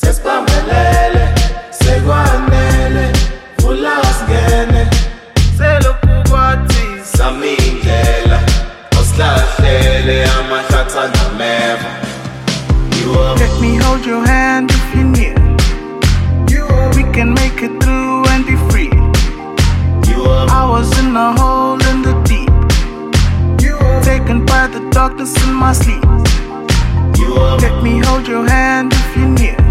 Esibambelele, sekwanele, vula singene. Selokhu kwathi sami indlela, osilahlele amahlathi anameva. Let me hold your hand if you're near. We can make it through and be free. I was in a hole in the deep, taken by the darkness in my sleep. Let me hold your hand if you're near.